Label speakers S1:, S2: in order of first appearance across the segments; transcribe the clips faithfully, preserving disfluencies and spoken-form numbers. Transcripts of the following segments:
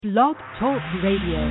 S1: Blog Talk Radio.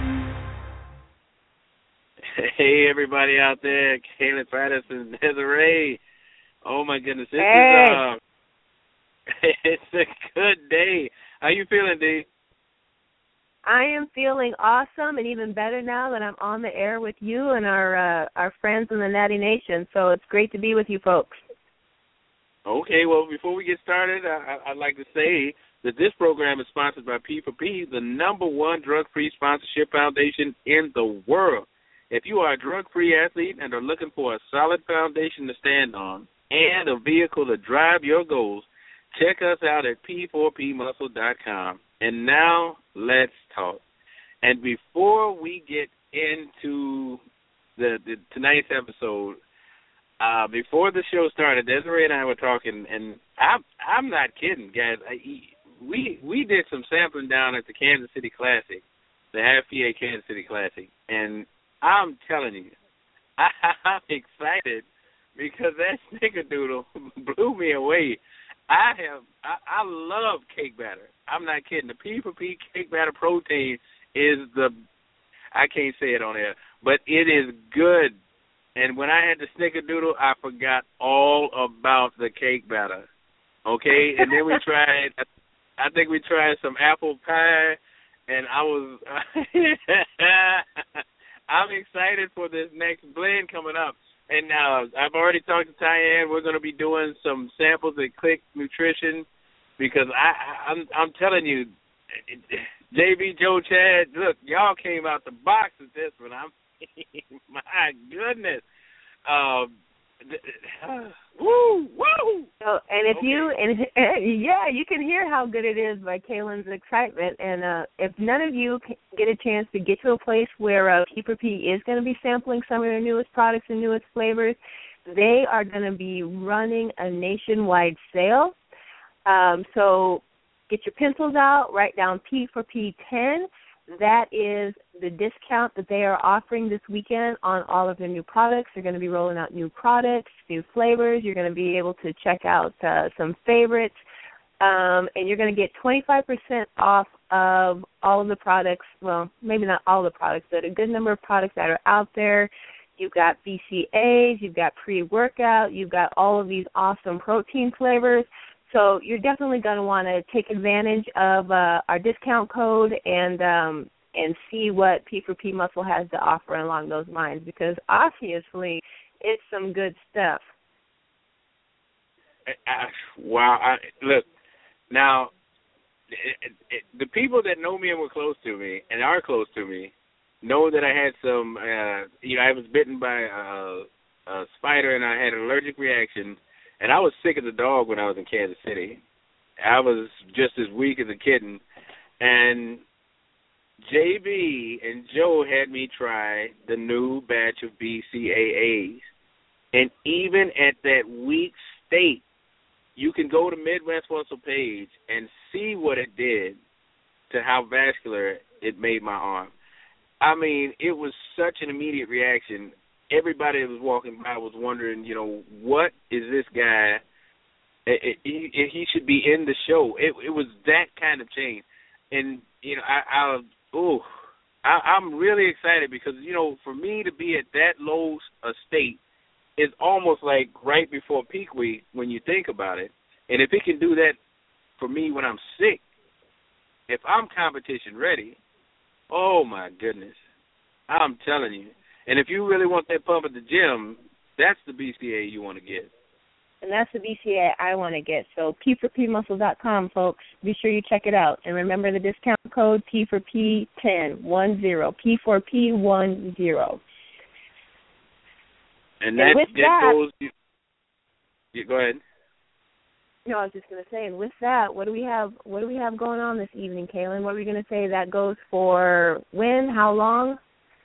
S2: Hey, everybody out there, Kaylin Patterson, Desiree. Oh, my goodness. This
S3: hey.
S2: is, uh, it's a good day. How you feeling, D?
S3: I am feeling awesome and even better now that I'm on the air with you and our uh, our friends in the Natty Nation. So it's great to be with you folks.
S2: Okay, well, before we get started, I, I'd like to say that this program is sponsored by P four P, the number one drug-free sponsorship foundation in the world. If you are a drug-free athlete and are looking for a solid foundation to stand on and a vehicle to drive your goals, check us out at P four P muscle dot com. And now, let's talk. And before we get into the, the tonight's episode, uh, before the show started, Desiree and I were talking, and I'm, I'm not kidding, guys. I, we we did some sampling down at the Kansas City Classic, the Half P A Kansas City Classic, and I'm telling you, I, I'm excited because that snickerdoodle blew me away. I have, I, I love cake batter. I'm not kidding. The P four P cake batter protein is the, I can't say it on air, but it is good. And when I had the snickerdoodle, I forgot all about the cake batter. Okay, and then we tried. I think we tried some apple pie, and I was. I'm excited for this next blend coming up. And uh, I've already talked to Tyann. We're going to be doing some samples at Click Nutrition because I, I'm, I'm telling you, J B, Joe, Chad, look, y'all came out the box with this one. I'm, my goodness. Um, woo, woo.
S3: So, and if
S2: okay.
S3: you, and yeah, you can hear how good it is by Kaylin's excitement. And uh, if none of you get a chance to get to a place where uh, P four P is going to be sampling some of their newest products and newest flavors, they are going to be running a nationwide sale. Um, so get your pencils out, write down P four P ten. That is the discount that they are offering this weekend on all of their new products. They're going to be rolling out new products, new flavors. You're going to be able to check out uh, some favorites. Um, and you're going to get twenty-five percent off of all of the products. Well, maybe not all the products, but a good number of products that are out there. You've got B C As, you've got pre-workout, you've got all of these awesome protein flavors. So you're definitely going to want to take advantage of uh, our discount code and um, and see what P four P Muscle has to offer along those lines, because obviously it's some good stuff.
S2: I, wow. I, look, now, it, it, the people that know me and were close to me and are close to me know that I had some, uh, you know, I was bitten by a, a spider and I had an allergic reaction. And I was sick as a dog when I was in Kansas City. I was just as weak as a kitten. And J B and Joe had me try the new batch of B C A As. And even at that weak state, you can go to Midwest Muscle page and see what it did to how vascular it made my arm. I mean, it was such an immediate reaction. Everybody that was walking by was wondering, you know, what is this guy? It, it, he, he should be in the show. It, it was that kind of change, and you know, I, I, ooh, I, I'm really excited because you know, for me to be at that low a state is almost like right before peak week when you think about it. And if it can do that for me when I'm sick, if I'm competition ready, oh my goodness, I'm telling you. And if you really want that pump at the gym, that's the B C A you want to get.
S3: And that's the B C A I want to get. So P four P muscle dot com, folks. Be sure you check it out. And remember the discount code P four P ten, one zero, P four P one zero.
S2: And that,
S3: and with
S2: that
S3: that,
S2: goes, you, you, go ahead.
S3: No, I was just going to say, and with that, what do we have What do we have going on this evening, Kaylin? What are we going to say that goes for when, how long?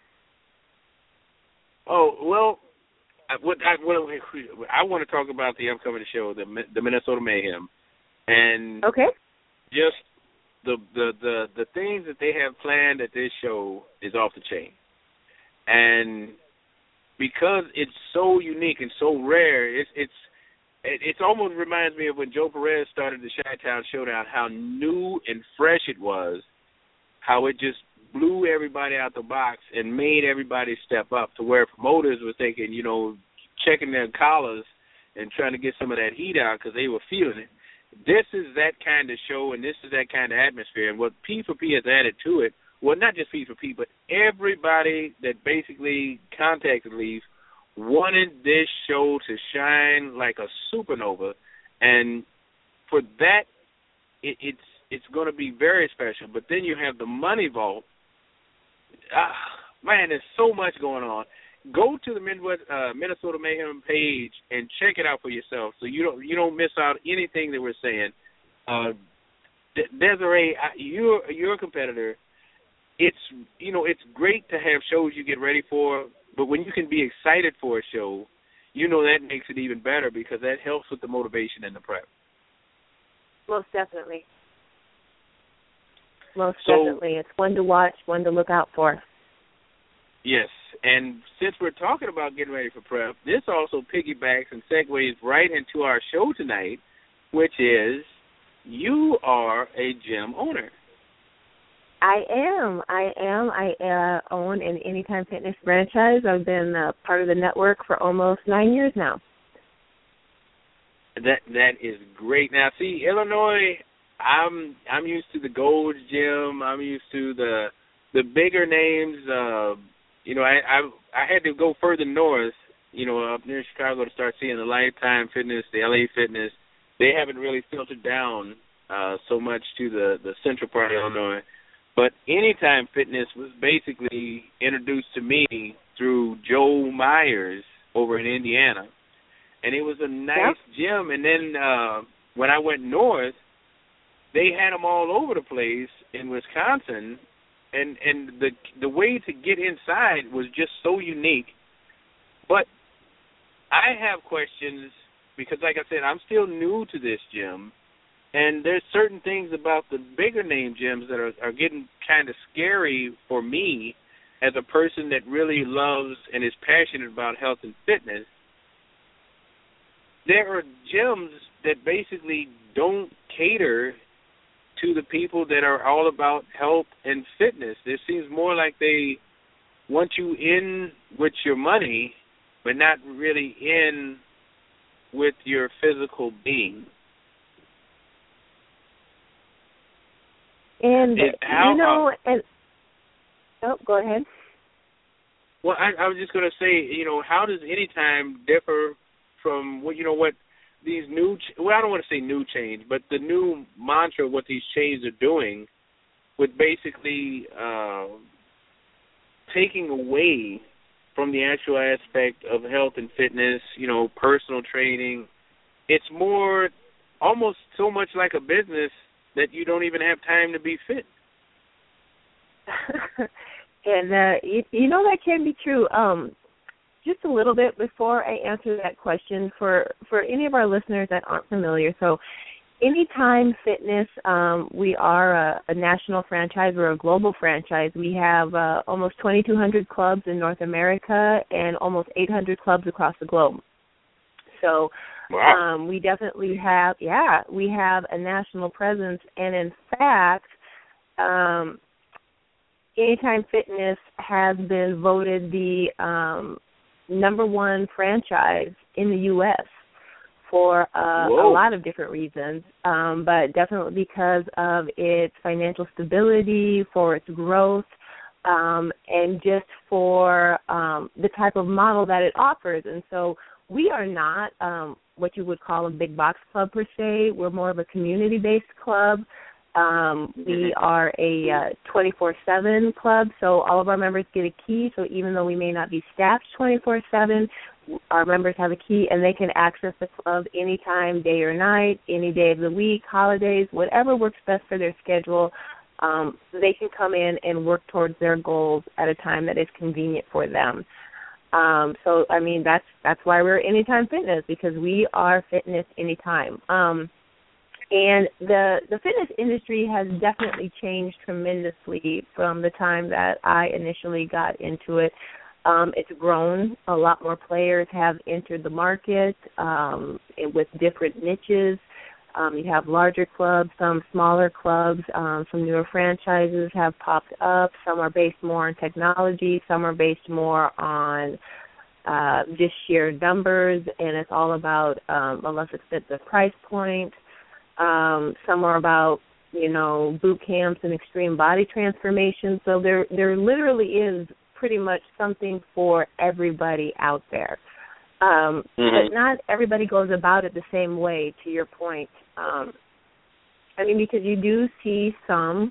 S2: Oh, well, I, what, I, what, I want to talk about the upcoming show, the, the Minnesota Mayhem, and
S3: okay.
S2: just the, the, the, the things that they have planned at this show is off the chain. And because it's so unique and so rare, it's it's it it's almost reminds me of when Joe Perez started the Chi-Town Showdown, how new and fresh it was, how it just blew everybody out the box and made everybody step up to where promoters were thinking, you know, checking their collars and trying to get some of that heat out because they were feeling it. This is that kind of show, and this is that kind of atmosphere. And what P four P has added to it, well, not just P four P, but everybody that basically contacted Leaf wanted this show to shine like a supernova. And for that, it, it's it's going to be very special. But then you have the Money Vault. Ah, man, there's so much going on. Go to the Midwest, uh, Minnesota Mayhem page and check it out for yourself, so you don't you don't miss out anything that we're saying. Uh, De- Desiree, I, you're you're a competitor. It's you know it's great to have shows you get ready for, but when you can be excited for a show, you know that makes it even better because that helps with the motivation and the prep.
S3: Most definitely. Most
S2: So,
S3: definitely. It's one to watch, one to look out for.
S2: Yes, and since we're talking about getting ready for prep, this also piggybacks and segues right into our show tonight, which is you are a gym owner.
S3: I am. I am. I uh, own an Anytime Fitness franchise. I've been uh, part of the network for almost nine years now.
S2: That that is great. Now, see, Illinois, I'm I'm used to the Gold's Gym. I'm used to the the bigger names. Uh, you know, I, I I had to go further north. You know, up near Chicago to start seeing the Lifetime Fitness, the L A Fitness. They haven't really filtered down uh, so much to the the central part of Illinois. But Anytime Fitness was basically introduced to me through Joe Myers over in Indiana, and it was a nice yep. gym. And then uh, when I went north, they had them all over the place in Wisconsin, and and the the way to get inside was just so unique. But I have questions because, like I said, I'm still new to this gym, and there's certain things about the bigger name gyms that are, are getting kind of scary for me as a person that really loves and is passionate about health and fitness. There are gyms that basically don't cater to the people that are all about health and fitness. It seems more like they want you in with your money, but not really in with your physical being.
S3: And,
S2: it, how,
S3: you know, and, oh, go ahead.
S2: Well, I, I was just going to say, you know, how does Anytime differ from what, you know, what these new, well, I don't want to say new change, but the new mantra of what these chains are doing with basically uh, taking away from the actual aspect of health and fitness, you know, personal training. It's more almost so much like a business that you don't even have time to be fit.
S3: and, uh, you, you know, that can be true. Um, just a little bit before I answer that question, for, for any of our listeners that aren't familiar, so Anytime Fitness, um, we are a, a national franchise. We're a global franchise. We have uh, almost twenty-two hundred clubs in North America and almost eight hundred clubs across the globe. So
S2: wow.
S3: um, we definitely have, yeah, we have a national presence. And in fact, um, Anytime Fitness has been voted the um, number one franchise in the U S for uh, a lot of different reasons, um, but definitely because of its financial stability, for its growth, um, and just for um, the type of model that it offers. And so we are not um, what you would call a big box club per se. We're more of a community-based club. Um, we are a uh, twenty-four seven club, so all of our members get a key. So even though we may not be staffed twenty-four seven, our members have a key, and they can access the club anytime, day or night, any day of the week, holidays, whatever works best for their schedule. Um, they can come in and work towards their goals at a time that is convenient for them. Um, so, I mean, that's that's why we're Anytime Fitness, because we are fitness anytime. Um, and the the fitness industry has definitely changed tremendously from the time that I initially got into it. Um, it's grown. A lot more players have entered the market um, with different niches. Um, you have larger clubs, some smaller clubs, um, some newer franchises have popped up. Some are based more on technology. Some are based more on uh, just sheer numbers, and it's all about um, a less expensive price point. Um, some are about, you know, boot camps and extreme body transformation. So there, there literally is pretty much something for everybody out there. Um,
S2: mm-hmm.
S3: But not everybody goes about it the same way, to your point. Um, I mean, because you do see some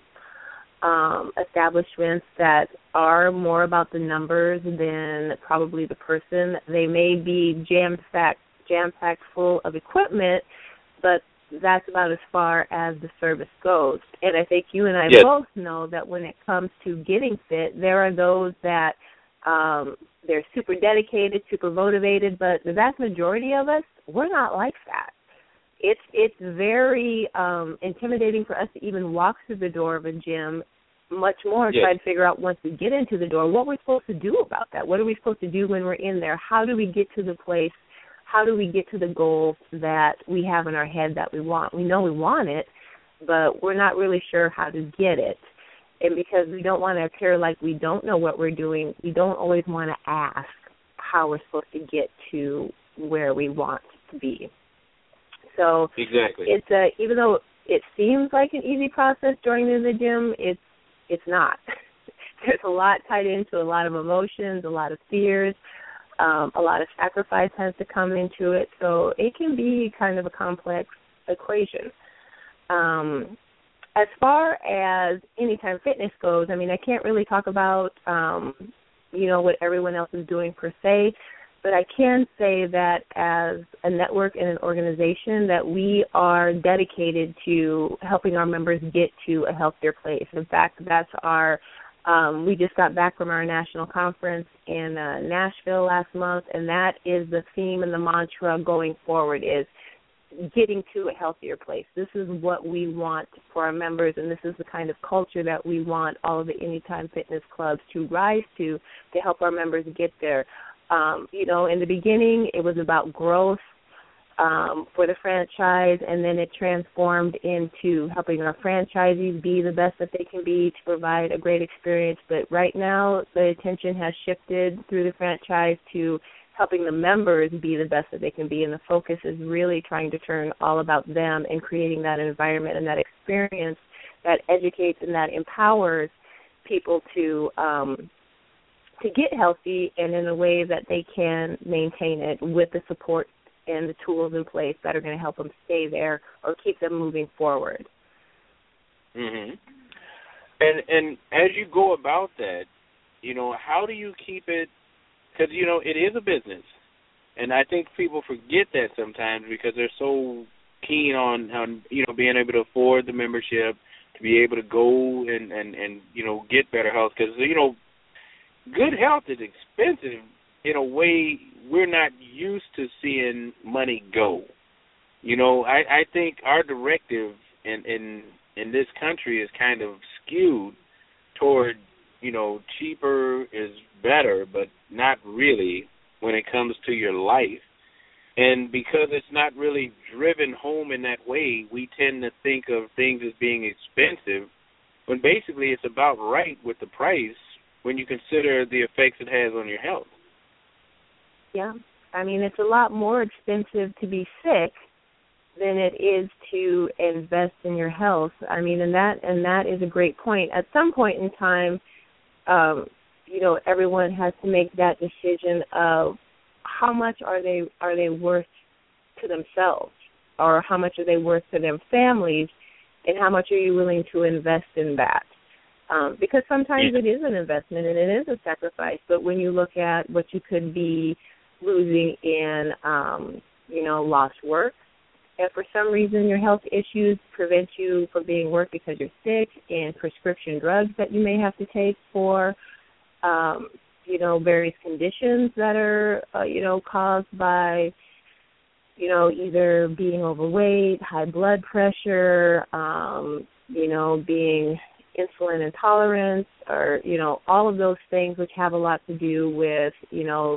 S3: um, establishments that are more about the numbers than probably the person. They may be jam-packed, jam-packed full of equipment, but that's about as far as the service goes. And I think you and I
S2: yes.
S3: both know that when it comes to getting fit, there are those that um, they're super dedicated, super motivated, but the vast majority of us, we're not like that. It's it's very um, intimidating for us to even walk through the door of a gym, much more
S2: yes.
S3: try to figure out once we get into the door what we're supposed to do about that. What are we supposed to do when we're in there? How do we get to the place? How do we get to the goal that we have in our head that we want? We know we want it, but we're not really sure how to get it. And because we don't want to appear like we don't know what we're doing, we don't always want to ask how we're supposed to get to where we want to be. So
S2: exactly.
S3: it's a, even though it seems like an easy process joining the gym, it's it's not. There's a lot tied into a lot of emotions, a lot of fears. Um, a lot of sacrifice has to come into it, so it can be kind of a complex equation. Um, as far as Anytime Fitness goes, I mean, I can't really talk about, um, you know, what everyone else is doing per se, but I can say that as a network and an organization that we are dedicated to helping our members get to a healthier place. In fact, that's our Um, we just got back from our national conference in uh, Nashville last month, and that is the theme and the mantra going forward is getting to a healthier place. This is what we want for our members, and this is the kind of culture that we want all of the Anytime Fitness clubs to rise to to help our members get there. Um, you know, in the beginning, it was about growth Um, for the franchise, and then it transformed into helping our franchisees be the best that they can be to provide a great experience. But right now, the attention has shifted through the franchise to helping the members be the best that they can be, and the focus is really trying to turn all about them and creating that environment and that experience that educates and that empowers people to um, to get healthy and in a way that they can maintain it with the support and the tools in place that are going to help them stay there or keep them moving forward.
S2: Mhm. And and as you go about that, you know, how do you keep it? Because you know it is a business, and I think people forget that sometimes because they're so keen on, on you know being able to afford the membership, to be able to go and and, and you know get better health. Because you know, good health is expensive in a way we're not used to seeing money go. You know, I, I think our directive in, in in this country is kind of skewed toward, you know, cheaper is better, but not really when it comes to your life. And because it's not really driven home in that way, we tend to think of things as being expensive, when basically it's about right with the price when you consider the effects it has on your health.
S3: Yeah, I mean, it's a lot more expensive to be sick than it is to invest in your health. I mean, and that and that is a great point. At some point in time, um, you know, everyone has to make that decision of how much are they are they worth to themselves, or how much are they worth to their families, and how much are you willing to invest in that? Um, because sometimes it is an investment and it is a sacrifice, but when you look at what you could be losing in, um, you know, lost work, if for some reason your health issues prevent you from being work because you're sick, and prescription drugs that you may have to take for, um, you know, various conditions that are, uh, you know, caused by, you know, either being overweight, high blood pressure, um, you know, being insulin intolerant, or, you know, all of those things which have a lot to do with, you know,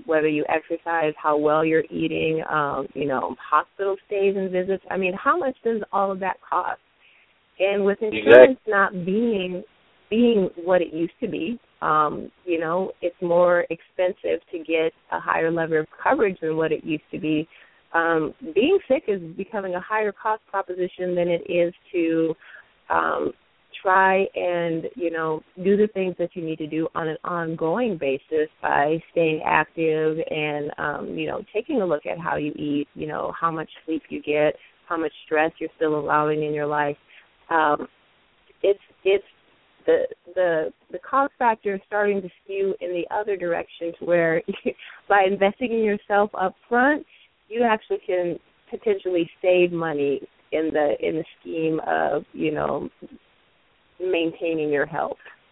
S3: whether you exercise, how well you're eating, um, you know, hospital stays and visits. I mean, how much does all of that cost? And with insurance
S2: exactly.
S3: not being being what it used to be, um, you know, it's more expensive to get a higher level of coverage than what it used to be. Um, being sick is becoming a higher cost proposition than it is to um, try and, you know, do the things that you need to do on an ongoing basis by staying active and, um, you know, taking a look at how you eat, you know, how much sleep you get, how much stress you're still allowing in your life. Um, it's it's the the the cost factor is starting to skew in the other direction, to where by investing in yourself up front, you actually can potentially save money in the in the scheme of, you know, maintaining your health.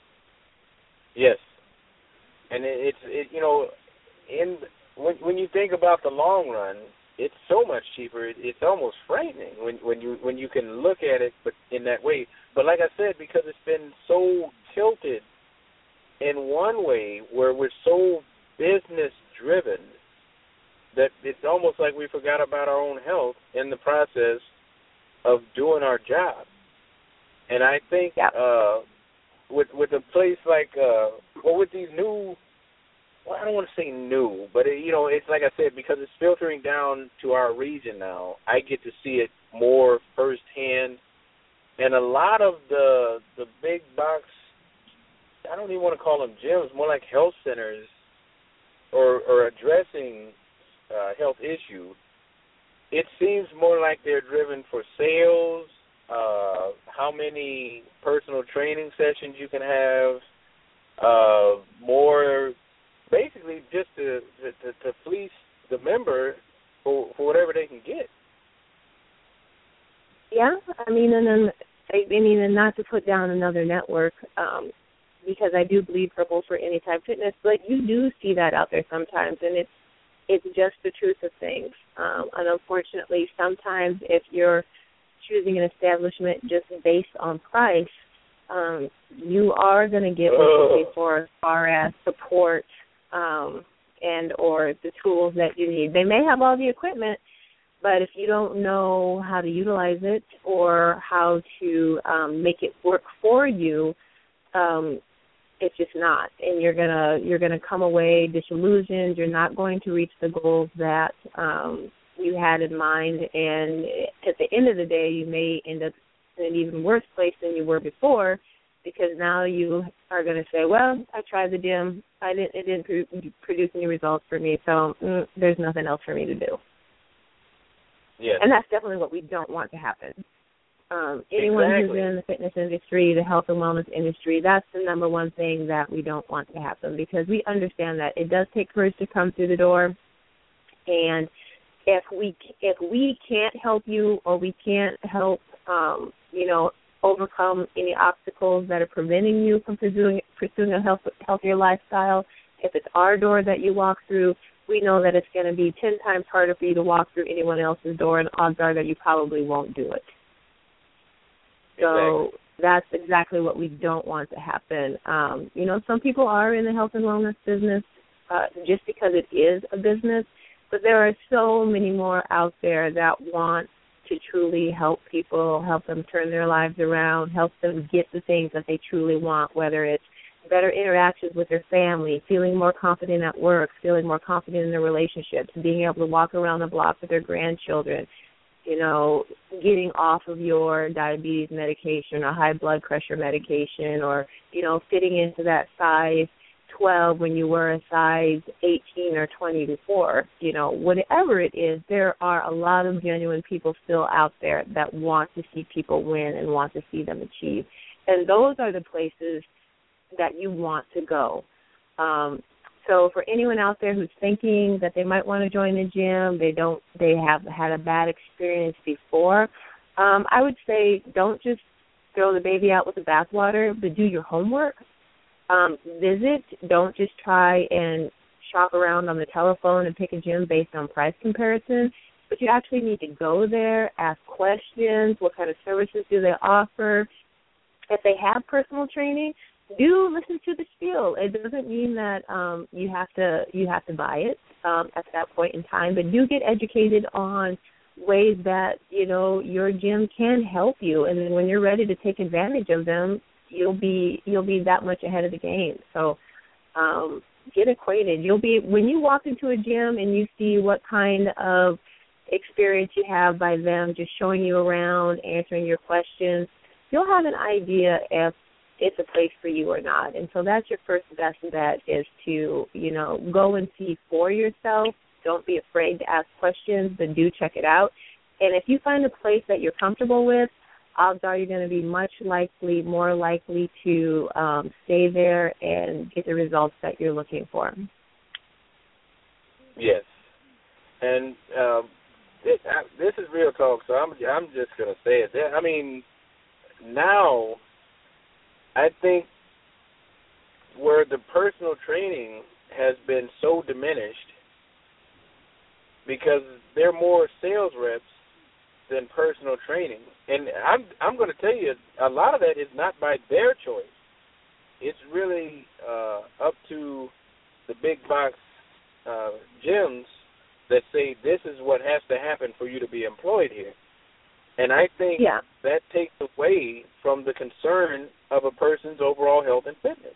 S2: Yes, and it, it's it, you know, in when when you think about the long run, it's so much cheaper. It, it's almost frightening when when you when you can look at it, but in that way. But like I said, because it's been so tilted in one way, where we're so business driven, that it's almost like we forgot about our own health in the process of doing our job. And I think
S3: yep.
S2: uh, with with a place like, uh, well, with these new, well, I don't want to say new, but, it, you know, it's like I said, because it's filtering down to our region now, I get to see it more firsthand. And a lot of the the big box, I don't even want to call them gyms, more like health centers, or, or addressing uh, health issue, it seems more like they're driven for sales, uh, how many personal training sessions you can have, uh, more basically just to, to, to fleece the member for, for whatever they can get.
S3: Yeah, I mean, and then I mean, and not to put down another network, um, because I do believe Purple for Anytime Fitness, but you do see that out there sometimes, and it's it's just the truth of things. Um, and unfortunately, sometimes if you're choosing an establishment just based on price, um, you are going to get what you pay for as far as support um, and or the tools that you need. They may have all the equipment, but if you don't know how to utilize it or how to um, make it work for you, um, it's just not. And you're gonna you're gonna come away disillusioned. You're not going to reach the goals that um, you had in mind. And at the end of the day, you may end up in an even worse place than you were before, because now you are going to say, well, I tried the gym. I didn't. It didn't produce any results for me, so mm, there's nothing else for me to do.
S2: Yes.
S3: And that's definitely what we don't want to happen. Um, anyone
S2: exactly.
S3: who's in the fitness industry, the health and wellness industry, that's the number one thing that we don't want to happen, because we understand that it does take courage to come through the door. And if we if we can't help you, or we can't help, um, you know, overcome any obstacles that are preventing you from pursuing pursuing a health, healthier lifestyle, if it's our door that you walk through, we know that it's going to be ten times harder for you to walk through anyone else's door, and odds are that you probably won't do it. So
S2: exactly.
S3: That's exactly what we don't want to happen. Um, you know, some people are in the health and wellness business uh, just because it is a business, but there are so many more out there that want to truly help people, help them turn their lives around, help them get the things that they truly want, whether it's better interactions with their family, feeling more confident at work, feeling more confident in their relationships, being able to walk around the block with their grandchildren, you know, getting off of your diabetes medication or high blood pressure medication, or, you know, fitting into that size twelve when you were a size eighteen or twenty before. You know, whatever it is, there are a lot of genuine people still out there that want to see people win and want to see them achieve. And those are the places that you want to go. Um, so for anyone out there who's thinking that they might want to join the gym, they don't, they have had a bad experience before, um, I would say don't just throw the baby out with the bathwater, but do your homework. Um, visit. Don't just try and shop around on the telephone and pick a gym based on price comparison, but you actually need to go there, ask questions. What kind of services do they offer? If they have personal training, do listen to the spiel. It doesn't mean that um, you have to you have to buy it um, at that point in time, but do get educated on ways that, you know, your gym can help you, and then when you're ready to take advantage of them, you'll be you'll be that much ahead of the game. So um, get acquainted. You'll be when you walk into a gym and you see what kind of experience you have by them just showing you around, answering your questions, you'll have an idea if it's a place for you or not. And so that's your first best bet, is to, you know, go and see for yourself. Don't be afraid to ask questions, but do check it out. And if you find a place that you're comfortable with, odds are you're going to be much likely, more likely to um, stay there and get the results that you're looking for.
S2: Yes. And um, this, I, this is real talk, so I'm, I'm just going to say it. I mean, now I think where the personal training has been so diminished, because they're more sales reps than personal training. And I'm I'm going to tell you, a lot of that is not by their choice. It's really uh, up to the big box uh, gyms that say this is what has to happen for you to be employed here. And I think
S3: yeah.
S2: that takes away from the concern of a person's overall health and fitness.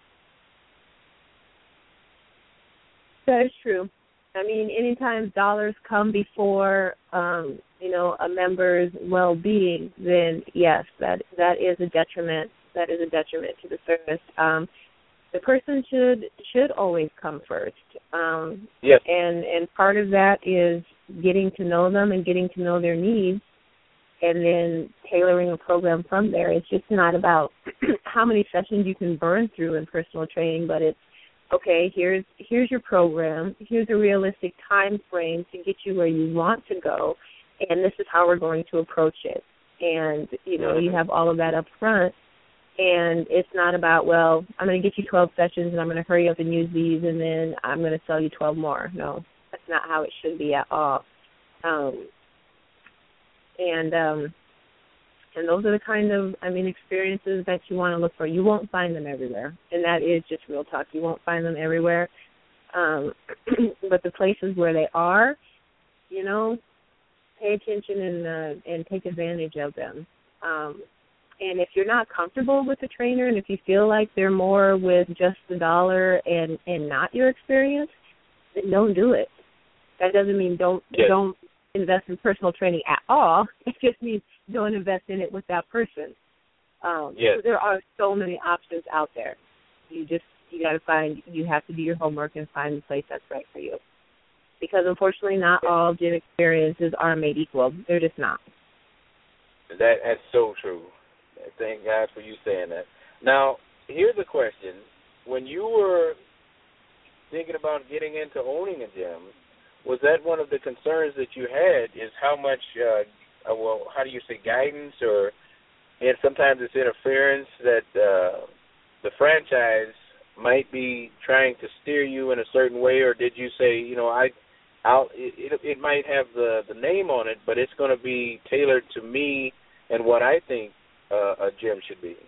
S3: That is true. I mean, anytime dollars come before, um, you know, a member's well-being, then yes, that that is a detriment. That is a detriment to the service. Um, the person should should always come first. Um,
S2: yes.
S3: And and part of that is getting to know them and getting to know their needs, and then tailoring a program from there. It's just not about how many sessions you can burn through in personal training, but it's, okay, here's here's your program, here's a realistic time frame to get you where you want to go, and this is how we're going to approach it. And, you know, you have all of that up front, and it's not about, well, I'm going to get you twelve sessions and I'm going to hurry up and use these and then I'm going to sell you twelve more. No, that's not how it should be at all. Um, and um, and those are the kind of, I mean, experiences that you want to look for. You won't find them everywhere, and that is just real talk. You won't find them everywhere. Um, but the places where they are, you know, pay attention and uh, and take advantage of them. Um, and if you're not comfortable with the trainer, and if you feel like they're more with just the dollar and, and not your experience, then don't do it. That doesn't mean don't
S2: yes.
S3: don't invest in personal training at all. It just means don't invest in it with that person. Um,
S2: yes.
S3: So there are so many options out there. You just you got to find. You have to do your homework and find the place that's right for you. Because unfortunately, not all gym experiences are made equal. They're just not.
S2: That that's so true. Thank God for you saying that. Now, here's a question: when you were thinking about getting into owning a gym, was that one of the concerns that you had? Is how much, uh, well, how do you say, guidance, or and sometimes it's interference that uh, the franchise might be trying to steer you in a certain way, or did you say, you know, I, I'll, it, it, it might have the, the name on it, but it's going to be tailored to me and what I think uh, a gym should be?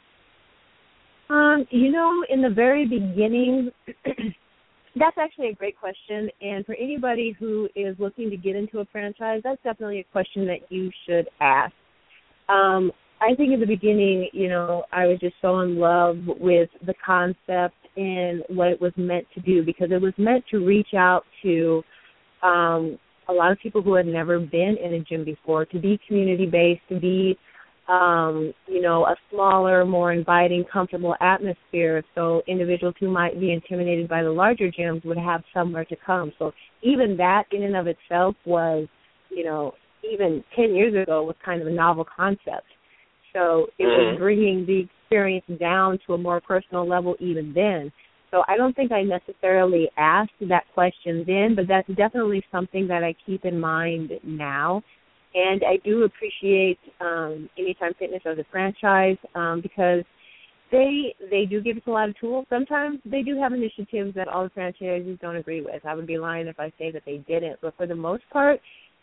S3: Um, you know, in the very beginning, that's actually a great question. And for anybody who is looking to get into a franchise, that's definitely a question that you should ask. Um, I think in the beginning, you know, I was just so in love with the concept and what it was meant to do, because it was meant to reach out to um, a lot of people who had never been in a gym before, to be community-based, to be, um, you know, a smaller, more inviting, comfortable atmosphere, so individuals who might be intimidated by the larger gyms would have somewhere to come. So even that in and of itself was, you know, even ten years ago was kind of a novel concept. So it was bringing the experience down to a more personal level even then. So I don't think I necessarily asked that question then, but that's definitely something that I keep in mind now. And I do appreciate um, Anytime Fitness as a franchise um, because they they do give us a lot of tools. Sometimes they do have initiatives that all the franchises don't agree with. I would be lying if I say that they didn't. But for the most part,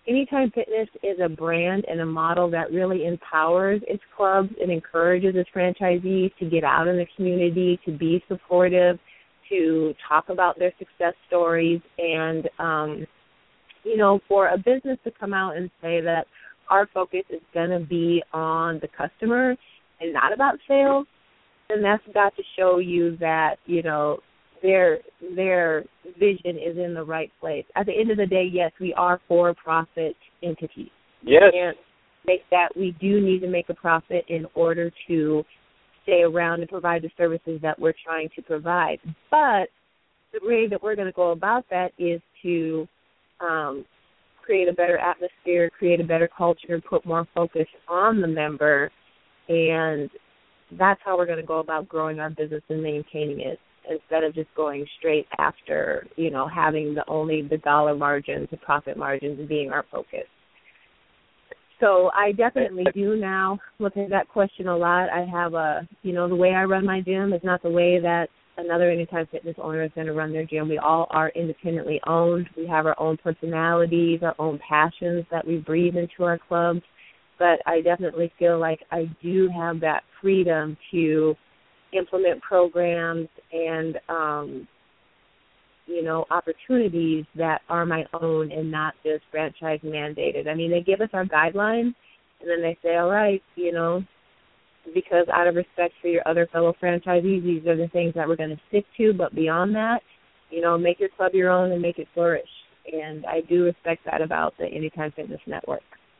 S3: Anytime Fitness is a brand and a model that really empowers its clubs and encourages its franchisees to get out in the community, to be supportive, to talk about their success stories, and, um, you know, for a business to come out and say that our focus is going to be on the customer and not about sales, then that's got to show you that, you know, their their vision is in the right place. At the end of the day, yes, we are for-profit entities.
S2: Yes.
S3: And make that we do need to make a profit in order to stay around and provide the services that we're trying to provide. But the way that we're going to go about that is to um, create a better atmosphere, create a better culture, put more focus on the member, and that's how we're going to go about growing our business and maintaining it, instead of just going straight after, you know, having the only the dollar margins, the profit margins being our focus. So I definitely do now look at that question a lot. I have a, you know, the way I run my gym is not the way that another Anytime Fitness owner is going to run their gym. We all are independently owned. We have our own personalities, our own passions that we breathe into our clubs. But I definitely feel like I do have that freedom to implement programs and, um, you know, opportunities that are my own and not just franchise mandated. I mean, they give us our guidelines, and then they say, all right, you know, because out of respect for your other fellow franchisees, these are the things that we're going to stick to. But beyond that, you know, make your club your own and make it flourish. And I do respect that about the Anytime Fitness Network.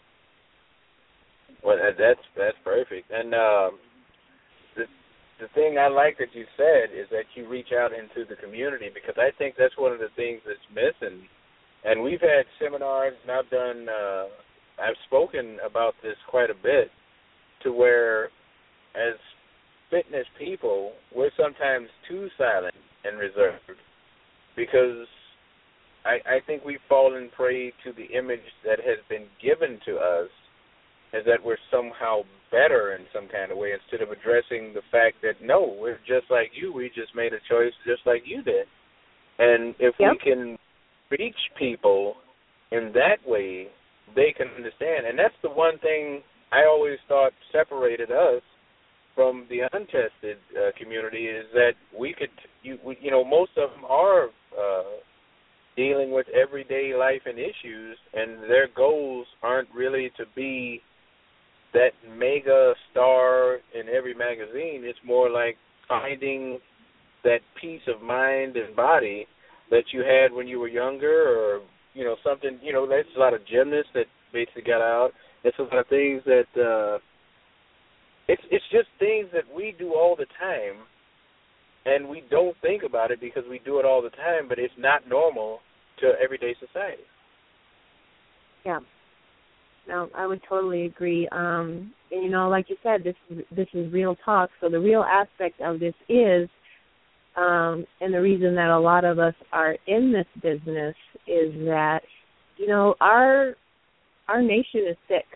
S2: Well, that's that's perfect. And um, the the thing I like that you said is that you reach out into the community, because I think that's one of the things that's missing. And we've had seminars, and I've done, uh, I've spoken about this quite a bit, to where as fitness people, we're sometimes too silent and reserved, because I, I think we've fallen prey to the image that has been given to us, is that we're somehow better in some kind of way, instead of addressing the fact that, no, we're just like you. We just made a choice just like you did. And if yep. we can reach people in that way, they can understand. And that's the one thing I always thought separated us from the untested uh, community, is that we could, you, we, you know, most of them are uh, dealing with everyday life and issues, and their goals aren't really to be that mega star in every magazine. It's more like finding that peace of mind and body that you had when you were younger, or, you know, something, you know, there's a lot of gymnasts that basically got out. It's a lot of things that, uh, it's it's just things that we do all the time, and we don't think about it because we do it all the time, but it's not normal to everyday society.
S3: Yeah. No, I would totally agree. Um, and, you know, like you said, this this is real talk. So the real aspect of this is, um, and the reason that a lot of us are in this business is that, you know, our our nation is sick.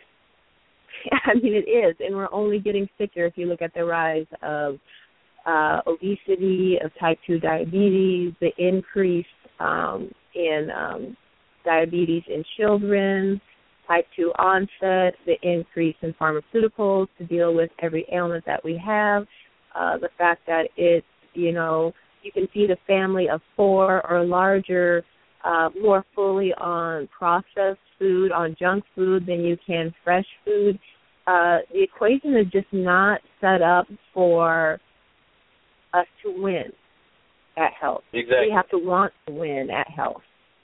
S3: I mean, it is, and we're only getting sicker if you look at the rise of uh, obesity, of type two diabetes, the increase um, in um, diabetes in children, type two onset, the increase in pharmaceuticals to deal with every ailment that we have, uh, the fact that it's, you know, you can feed a family of four or larger uh, more fully on processed food, on junk food, than you can fresh food. Uh, the equation is just not set up for us to win at health.
S2: Exactly.
S3: We have to want to win at health.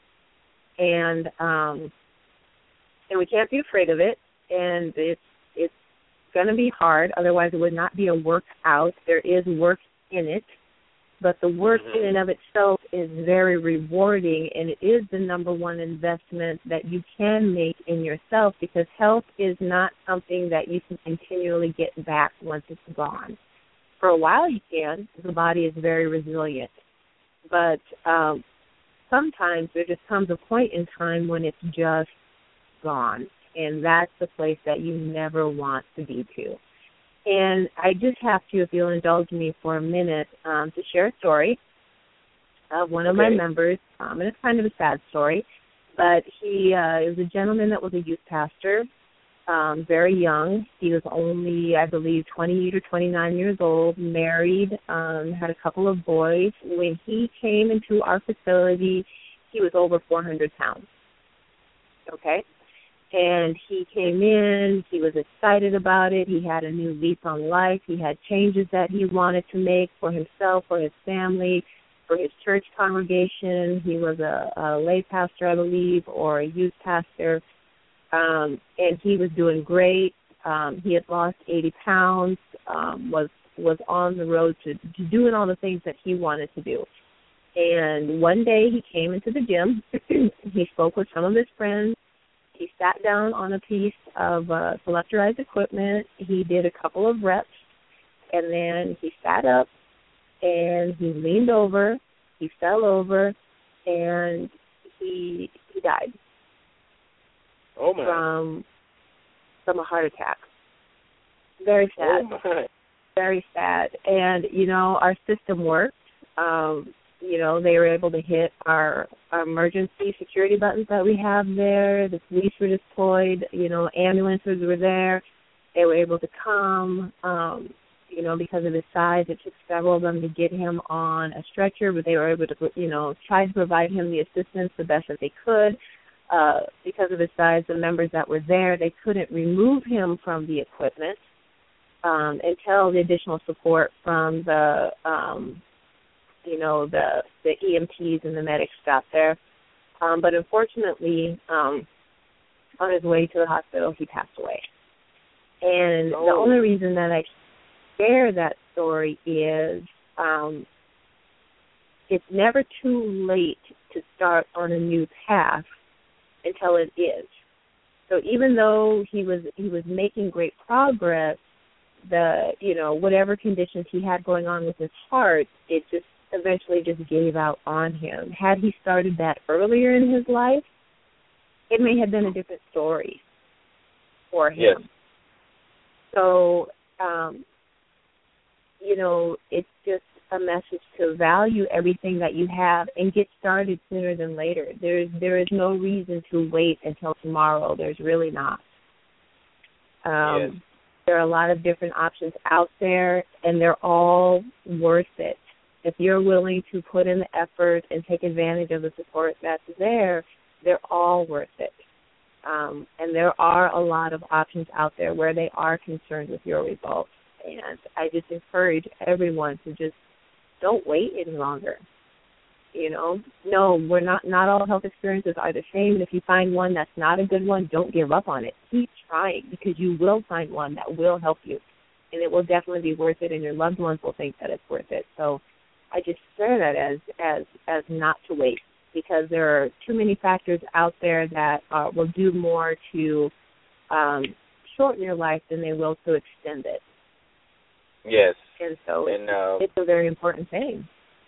S3: And um, and we can't be afraid of it, and it's it's going to be hard. Otherwise, it would not be a workout. There is work in it, but the work mm-hmm. in and of itself is very rewarding, and it is the number one investment that you can make in yourself, because health is not something that you can continually get back once it's gone. For a while you can, the body is very resilient, but um, sometimes there just comes a point in time when it's just gone, and that's the place that you never want to be to. And I just have to, if you'll indulge me for a minute, um, to share a story of one of
S2: okay.
S3: my members, um, and it's kind of a sad story, but he uh, was a gentleman that was a youth pastor, um, very young. He was only, I believe, twenty-eight or twenty-nine years old, married, um, had a couple of boys. When he came into our facility, he was over four hundred pounds. Okay? And he came in, he was excited about it, he had a new lease on life, he had changes that he wanted to make for himself, for his family, for his church congregation. He was a, a lay pastor, I believe, or a youth pastor, um, and he was doing great. Um, he had lost eighty pounds, um, was was on the road to, to doing all the things that he wanted to do. And one day he came into the gym, he spoke with some of his friends. He sat down on a piece of uh, selectorized equipment. He did a couple of reps, and then he sat up, and he leaned over. He fell over, and he he died.
S2: Oh my!
S3: From from a heart attack. Very sad.
S2: Oh my!
S3: Very sad. And you know, our system worked. Um, You know, they were able to hit our, our emergency security buttons that we have there. The police were deployed. You know, ambulances were there. They were able to come. Um, you know, because of his size, it took several of them to get him on a stretcher, but they were able to, you know, try to provide him the assistance the best that they could. Uh, because of his size, the members that were there, they couldn't remove him from the equipment um, until the additional support from the um you know, the, the E M Ts and the medics got there. Um, but unfortunately, um, on his way to the hospital, he passed away. And oh. the only reason that I share that story is um, it's never too late to start on a new path until it is. So even though he was he was making great progress, the you know whatever conditions he had going on with his heart, it just eventually just gave out on him. Had he started that earlier in his life, it may have been a different story for him.
S2: Yes.
S3: So, um, you know, it's just a message to value everything that you have and get started sooner than later. There's there is no reason to wait until tomorrow. There's really not. Um,
S2: yes.
S3: There are a lot of different options out there, and they're all worth it. If you're willing to put in the effort and take advantage of the support that's there, they're all worth it. Um, and there are a lot of options out there where they are concerned with your results. And I just encourage everyone to just don't wait any longer. You know, no, we're not, not all health experiences are the same. And if you find one that's not a good one, don't give up on it. Keep trying, because you will find one that will help you. And it will definitely be worth it, and your loved ones will think that it's worth it. So I just share that as as as not to wait, because there are too many factors out there that uh, will do more to um, shorten your life than they will to extend it.
S2: Yes.
S3: And so
S2: and, uh,
S3: it's a very important thing.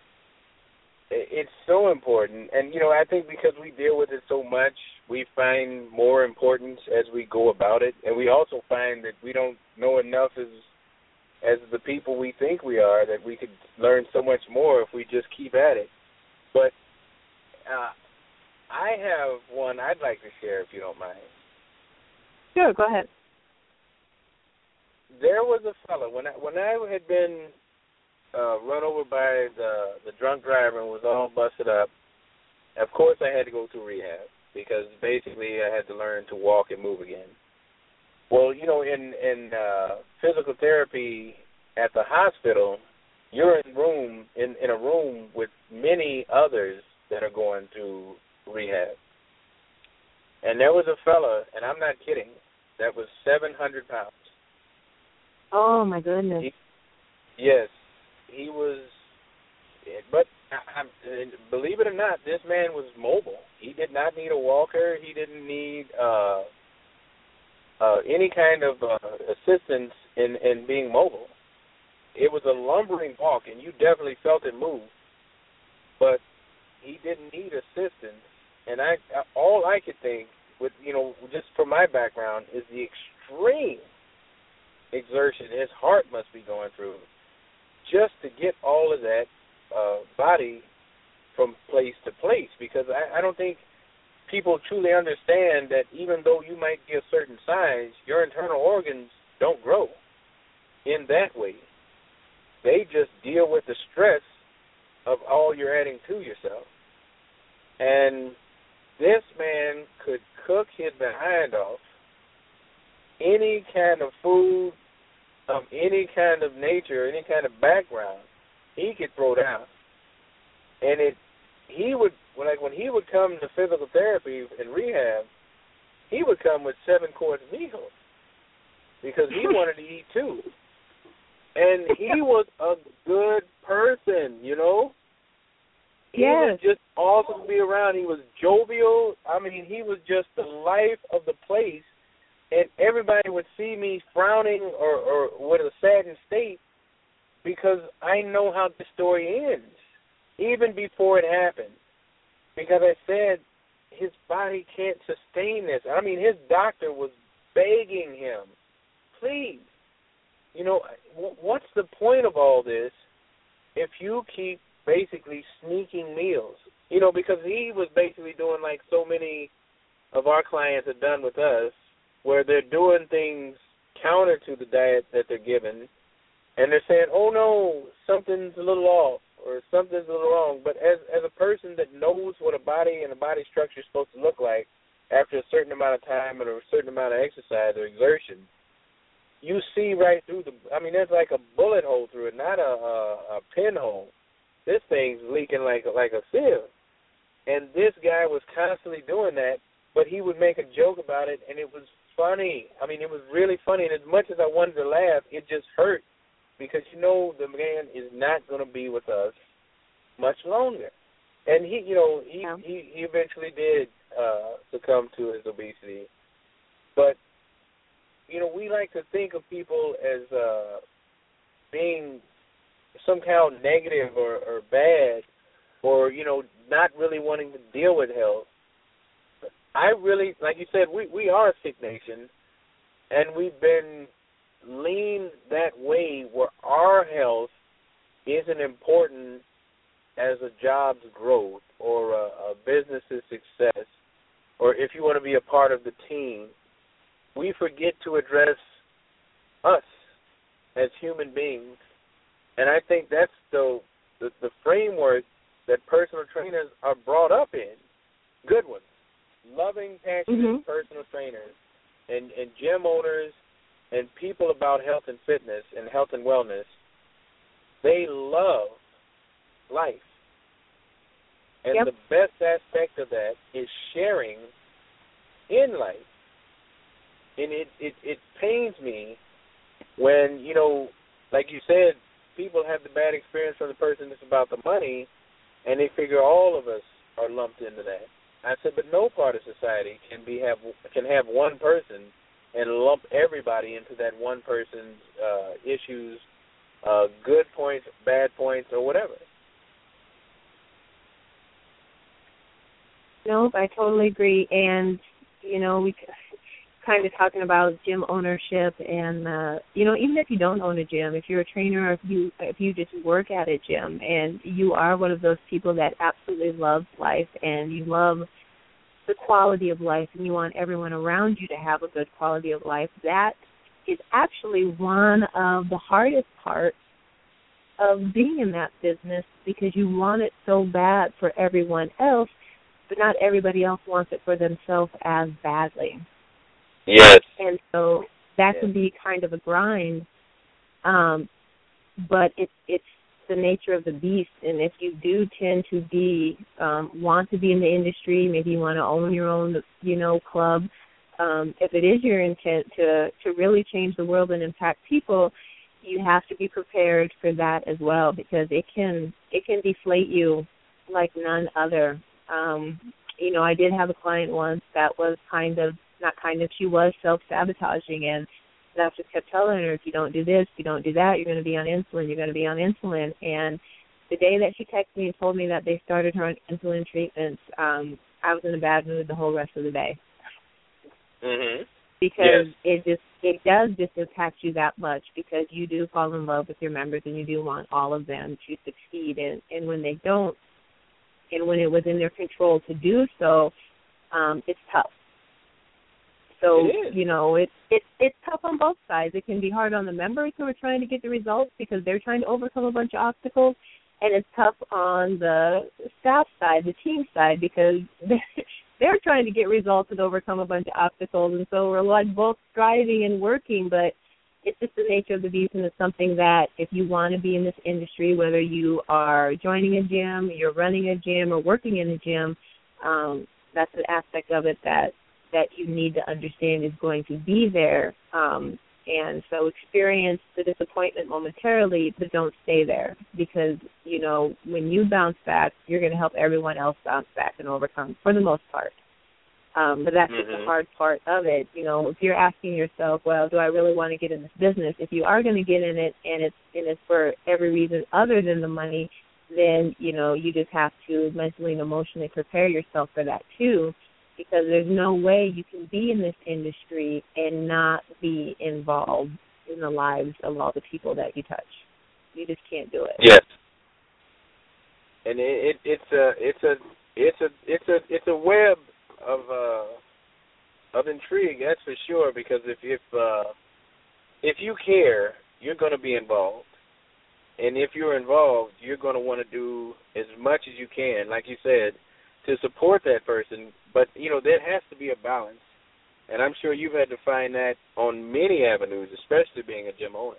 S2: It's so important. And, you know, I think because we deal with it so much, we find more importance as we go about it. And we also find that we don't know enough as as the people we think we are, that we could learn so much more if we just keep at it. But uh, I have one I'd like to share, if you don't mind.
S3: Sure, go ahead.
S2: There was a fellow, when I, when I had been uh, run over by the, the drunk driver and was all busted up, of course I had to go to rehab, because basically I had to learn to walk and move again. Well, you know, in, in uh, physical therapy at the hospital, you're in room in, in a room with many others that are going to rehab. And there was a fella, and I'm not kidding, that was seven hundred pounds.
S3: Oh, my goodness.
S2: He, yes, he was, but I, I, believe it or not, this man was mobile. He did not need a walker. He didn't need uh, uh, any kind of uh, assistance in, in being mobile. It was a lumbering walk, and you definitely felt it move, but he didn't need assistance. And I, I all I could think, with you know, just from my background, is the extreme exertion his heart must be going through just to get all of that uh, body from place to place, because I, I don't think people truly understand that even though you might be a certain size, your internal organs don't grow in that way. They just deal with the stress of all you're adding to yourself. And this man could cook his behind off any kind of food of any kind of nature, any kind of background, he could throw down. And it, he would, like when he would come to physical therapy and rehab, he would come with seven course meals because he wanted to eat too. And he was a good person, you know. He
S3: yes.
S2: was just awesome to be around. He was jovial. I mean, he was just the life of the place. And everybody would see me frowning or, or with a saddened state because I know how the story ends, even before it happened. Because I said his body can't sustain this. I mean, his doctor was begging him, please, you know, what's the point of all this if you keep basically sneaking meals? You know, because he was basically doing like so many of our clients have done with us, where they're doing things counter to the diet that they're given, and they're saying, oh, no, something's a little off or something's a little wrong. But as as a person that knows what a body and a body structure is supposed to look like after a certain amount of time and a certain amount of exercise or exertion, you see right through the – I mean, there's like a bullet hole through it, not a, a, a pinhole. This thing's leaking like, like a sieve. And this guy was constantly doing that, but he would make a joke about it, and it was funny. I mean, it was really funny. And as much as I wanted to laugh, it just hurt because, you know, the man is not going to be with us much longer. And he, you know, he, yeah. he, he eventually did uh, succumb to his obesity. But, you know, we like to think of people as uh, being somehow negative or, or bad or, you know, not really wanting to deal with health. I really, like you said, we, we are a sick nation, and we've been leaned that way where our health isn't important as a job's growth or a, a business's success, or if you want to be a part of the team. We forget to address us as human beings, and I think that's the the, the framework that personal trainers are brought up in, good ones. Loving, passionate mm-hmm. personal trainers and, and gym owners and people about health and fitness and health and wellness, they love life. And yep. the best aspect of that is sharing in life. And it, it, it pains me when, you know, like you said, people have the bad experience from the person that's about the money, and they figure all of us are lumped into that. I said, but no part of society can be have can have one person and lump everybody into that one person's uh, issues, uh, good points, bad points, or whatever.
S3: Nope, I totally agree. And, you know, we kind of talking about gym ownership and, uh, you know, even if you don't own a gym, if you're a trainer or if you, if you just work at a gym and you are one of those people that absolutely loves life and you love the quality of life and you want everyone around you to have a good quality of life, that is actually one of the hardest parts of being in that business because you want it so bad for everyone else, but not everybody else wants it for themselves as badly.
S2: Yes.
S3: And so that yes. can be kind of a grind, um, but it's it's the nature of the beast. And if you do tend to be um, want to be in the industry, maybe you want to own your own, you know, club. Um, if it is your intent to to really change the world and impact people, you have to be prepared for that as well because it can it can deflate you like none other. Um, you know, I did have a client once that was kind of. Not kind of, she was self-sabotaging, and I just kept telling her, if you don't do this, if you don't do that, you're going to be on insulin, you're going to be on insulin. And the day that she texted me and told me that they started her on insulin treatments, um, I was in a bad mood the whole rest of the day.
S2: Mm-hmm.
S3: Because
S2: yes.
S3: it just, it does just impact you that much because you do fall in love with your members and you do want all of them to succeed. And, and when they don't, and when it was in their control to do so, um, it's tough. So,
S2: It is.
S3: you know, it's it's it's tough on both sides. It can be hard on the members who are trying to get the results because they're trying to overcome a bunch of obstacles, and it's tough on the staff side, the team side, because they're, they're trying to get results and overcome a bunch of obstacles. And so we're like both striving and working, but it's just the nature of the beast, and it's something that if you want to be in this industry, whether you are joining a gym, you're running a gym, or working in a gym, um, that's an aspect of it that that you need to understand is going to be there. Um, and so experience the disappointment momentarily, but don't stay there because, you know, when you bounce back, you're going to help everyone else bounce back and overcome for the most part. Um, but that's mm-hmm. just the hard part of it. You know, if you're asking yourself, well, do I really want to get in this business? If you are going to get in it and it's, and it's for every reason other than the money, then, you know, you just have to mentally and emotionally prepare yourself for that too. Because there's no way you can be in this industry and not be involved in the lives of all the people that you touch. You just can't do it.
S2: Yes. And it, it it's a it's a it's a it's a it's a web of uh of intrigue, that's for sure. Because if if uh, if you care, you're going to be involved, and if you're involved, you're going to want to do as much as you can, like you said, to support that person. But, you know, there has to be a balance. And I'm sure you've had to find that on many avenues, especially being a gym owner.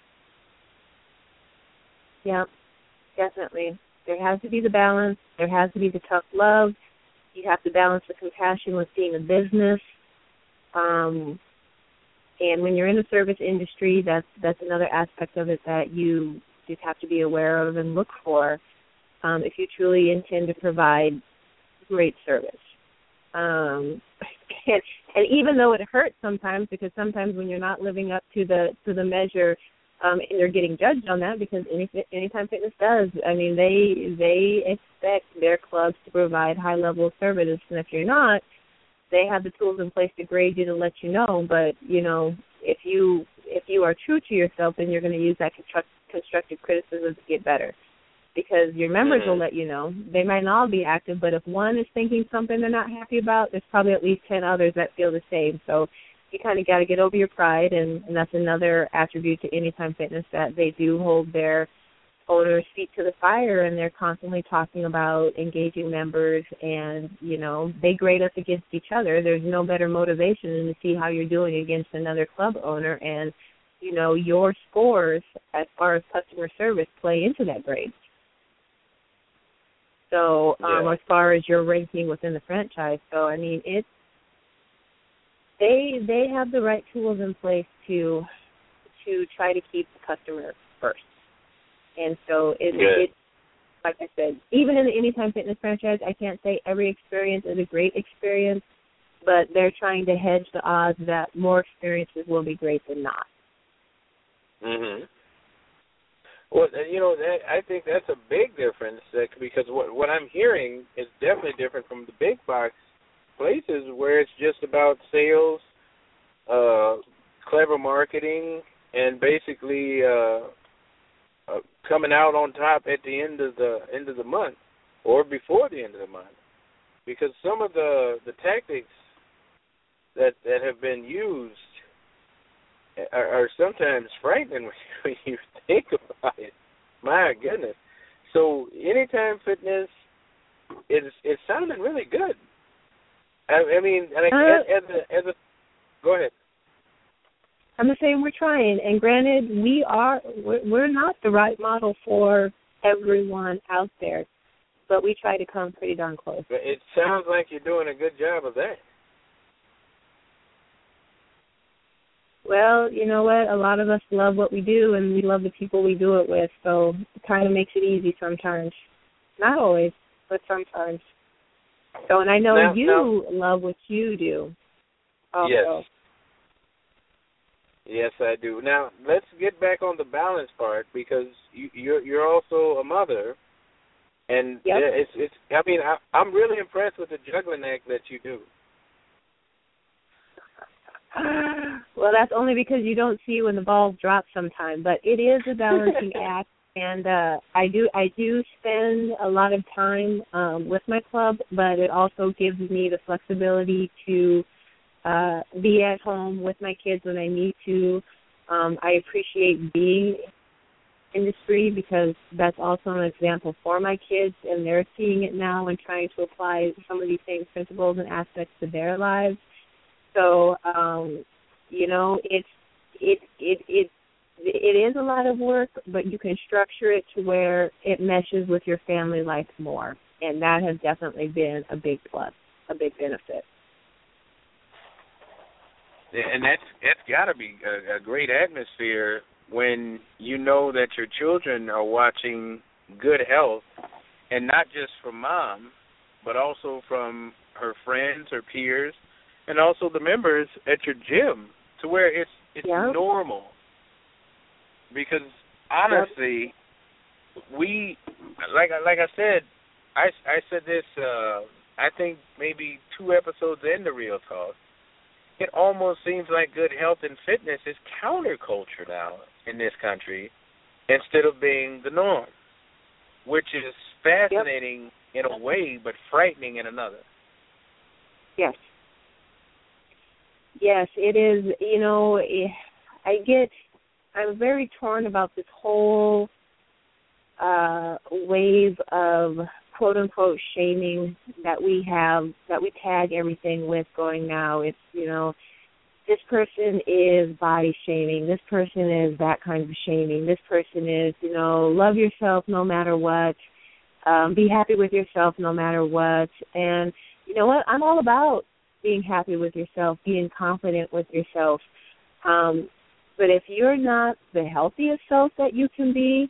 S3: Yeah, definitely. There has to be the balance. There has to be the tough love. You have to balance the compassion with being a business. Um, and when you're in the service industry, that's, that's another aspect of it that you just have to be aware of and look for um, if you truly intend to provide great service. Um, and, and even though it hurts sometimes, because sometimes when you're not living up to the to the measure, um, and you're getting judged on that, because any Anytime Fitness does. I mean, they they expect their clubs to provide high level of service, and if you're not, they have the tools in place to grade you to let you know. But you know, if you if you are true to yourself, then you're going to use that construct, constructive criticism to get better. Because your members will let you know. They might not all be active, but if one is thinking something they're not happy about, there's probably at least ten others that feel the same. So you kind of got to get over your pride, and, and that's another attribute to Anytime Fitness, that they do hold their owners' feet to the fire, and they're constantly talking about engaging members, and, you know, they grade us against each other. There's no better motivation than to see how you're doing against another club owner, and, you know, your scores as far as customer service play into that grade. So um,
S2: yeah.
S3: as far as your ranking within the franchise, so I mean, it's they they have the right tools in place to to try to keep the customer first, and so it, it like I said, even in the Anytime Fitness franchise, I can't say every experience is a great experience, but they're trying to hedge the odds that more experiences will be great than not.
S2: Mhm. Well, you know, that, I think that's a big difference, that, because what what I'm hearing is definitely different from the big box places where it's just about sales, uh, clever marketing, and basically uh, uh, coming out on top at the end of the end of the month or before the end of the month. Because some of the the tactics that that have been used Are, are sometimes frightening when you think about it. My goodness. So Anytime Fitness is is sounding really good. I, I mean, like, uh, as, as a as a go ahead.
S3: I'm just saying we're trying, and granted, we are we're, we're not the right model for everyone out there, but we try to come pretty darn close.
S2: It sounds like you're doing a good job of that.
S3: Well, you know what? A lot of us love what we do, and we love the people we do it with, so it kind of makes it easy sometimes. Not always, but sometimes. So, and I know
S2: now,
S3: you
S2: now,
S3: love what you do also.
S2: Yes. Yes, I do. Now, let's get back on the balance part, because you, you're you're also a mother, and
S3: yep.
S2: it's it's. I mean, I, I'm really impressed with the juggling act that you do.
S3: Well, that's only because you don't see when the balls drop sometimes, but it is a balancing act. And uh, I do I do spend a lot of time um, with my club, but it also gives me the flexibility to uh, be at home with my kids when I need to. Um, I appreciate being in industry because that's also an example for my kids, and they're seeing it now and trying to apply some of these same principles and aspects to their lives. So, um, you know, it's it it it it is a lot of work, but you can structure it to where it meshes with your family life more, and that has definitely been a big plus, a big benefit.
S2: And that's that's got to be a, a great atmosphere when you know that your children are watching good health, and not just from mom, but also from her friends, her peers, and also the members at your gym, to where it's it's
S3: yep.
S2: normal. Because honestly, yep. we like like I said, I, I said this. Uh, I think maybe two episodes into Real Talk. It almost seems like good health and fitness is counterculture now in this country instead of being the norm, which is fascinating yep. in a way but frightening in another.
S3: Yes. Yes, it is. You know, I get, I'm very torn about this whole uh, wave of quote-unquote shaming that we have, that we tag everything with going now. It's, you know, this person is body shaming. This person is that kind of shaming. This person is, you know, love yourself no matter what. Um, be happy with yourself no matter what. And you know what? I'm all about being happy with yourself, being confident with yourself. Um, but if you're not the healthiest self that you can be,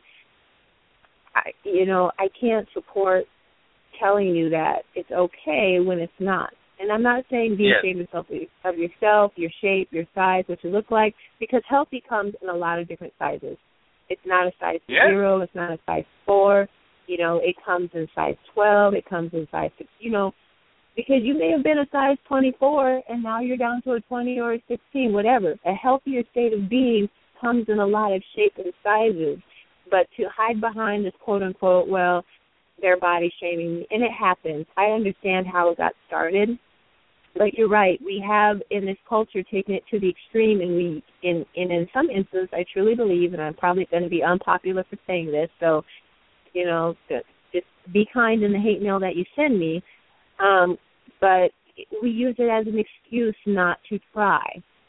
S3: I, you know, I can't support telling you that it's okay when it's not. And I'm not saying be
S2: yes.
S3: ashamed of of yourself, your shape, your size, what you look like, because healthy comes in a lot of different sizes. It's not a size
S2: yes.
S3: zero. It's not a size four. You know, it comes in size twelve. It comes in size six. You know, because you may have been a size twenty-four and now you're down to a twenty or a sixteen, whatever. A healthier state of being comes in a lot of shapes and sizes. But to hide behind this quote-unquote, well, they're body shaming, and it happens. I understand how it got started. But you're right. We have in this culture taken it to the extreme, and we, in, in, in some instances, I truly believe, and I'm probably going to be unpopular for saying this, so, you know, just be kind in the hate mail that you send me. Um, but we use it as an excuse not to try.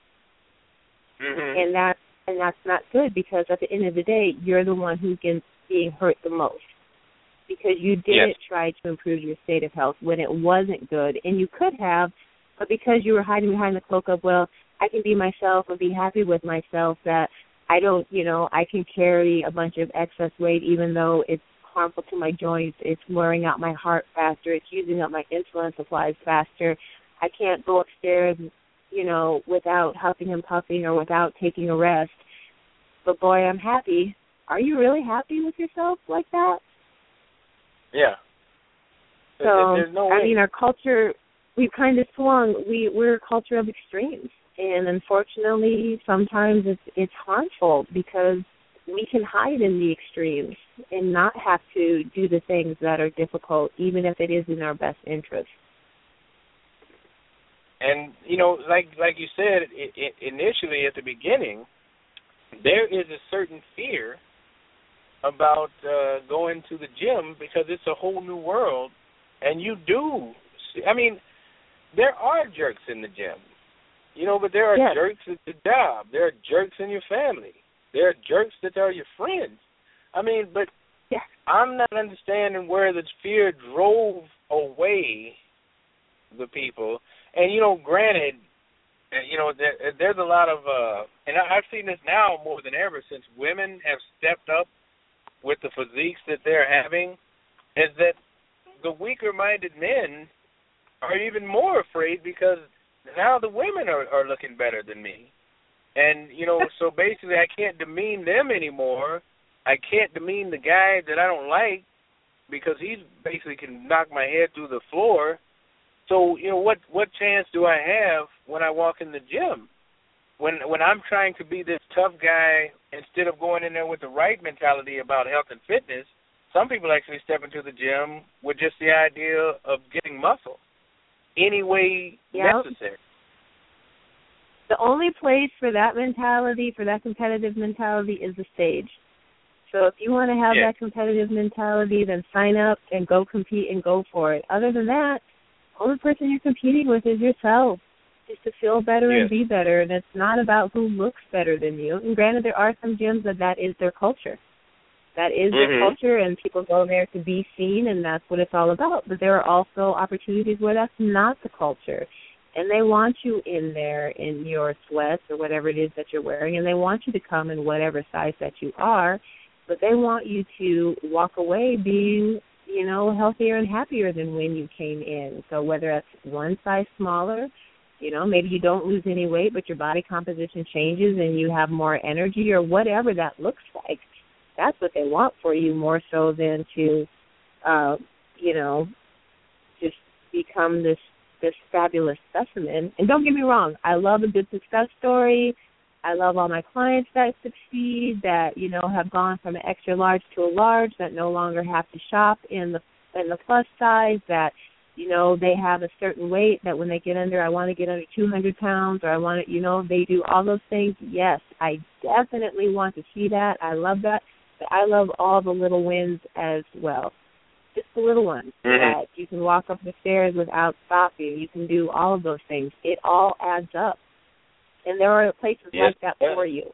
S2: Mm-hmm.
S3: And that and that's not good, because at the end of the day, you're the one who's being hurt the most, because you didn't
S2: yes.
S3: try to improve your state of health when it wasn't good, and you could have, but because you were hiding behind the cloak of, well, I can be myself and be happy with myself, that I don't, you know, I can carry a bunch of excess weight even though it's harmful to my joints, it's wearing out my heart faster, it's using up my insulin supplies faster, I can't go upstairs, you know, without huffing and puffing or without taking a rest. But boy, I'm happy. Are you really happy with yourself like that?
S2: Yeah.
S3: So,
S2: There's no
S3: I
S2: way.
S3: mean, our culture, we've kind of swung. We, we're a culture of extremes. And unfortunately, sometimes it's, it's harmful because we can hide in the extremes and not have to do the things that are difficult, even if it is in our best interest.
S2: And, you know, like like you said, it, it, initially at the beginning, there is a certain fear about uh, going to the gym because it's a whole new world. And you do. See, I mean, there are jerks in the gym, you know, but there are
S3: yes.
S2: jerks at the job. There are jerks in your family. There are jerks that are your friends. I mean, but
S3: yeah.
S2: I'm not understanding where the fear drove away the people. And, you know, granted, you know, there, there's a lot of, uh, and I've seen this now more than ever since women have stepped up with the physiques that they're having, is that the weaker-minded men are even more afraid because now the women are, are looking better than me. And, you know, so basically I can't demean them anymore. I can't demean the guy that I don't like because he basically can knock my head through the floor. So, you know, what, what chance do I have when I walk in the gym? When when I'm trying to be this tough guy instead of going in there with the right mentality about health and fitness, some people actually step into the gym with just the idea of getting muscle any way
S3: yep.
S2: necessary.
S3: The only place for that mentality, for that competitive mentality, is the stage. So if you want to have
S2: yeah.
S3: that competitive mentality, then sign up and go compete and go for it. Other than that, the only person you're competing with is yourself, just to feel better
S2: yes.
S3: and be better. And it's not about who looks better than you. And granted, there are some gyms that that is their culture. That is
S2: mm-hmm.
S3: their culture, and people go there to be seen, and that's what it's all about. But there are also opportunities where that's not the culture. And they want you in there in your sweats or whatever it is that you're wearing, and they want you to come in whatever size that you are, but they want you to walk away being, you know, healthier and happier than when you came in. So whether that's one size smaller, you know, maybe you don't lose any weight, but your body composition changes and you have more energy or whatever that looks like. That's what they want for you more so than to, uh, you know, just become this this fabulous specimen. And don't get me wrong, I love a good success story. I love all my clients that succeed, that, you know, have gone from an extra large to a large, that no longer have to shop in the in the plus size, that, you know, they have a certain weight that when they get under, I want to get under two hundred pounds, or I want to, you know, they do all those things. Yes, I definitely want to see that. I love that. But I love all the little wins as well. Just the little ones
S2: mm-hmm.
S3: that you can walk up the stairs without stopping. You can do all of those things. It all adds up. And there are places
S2: yes.
S3: like that for you.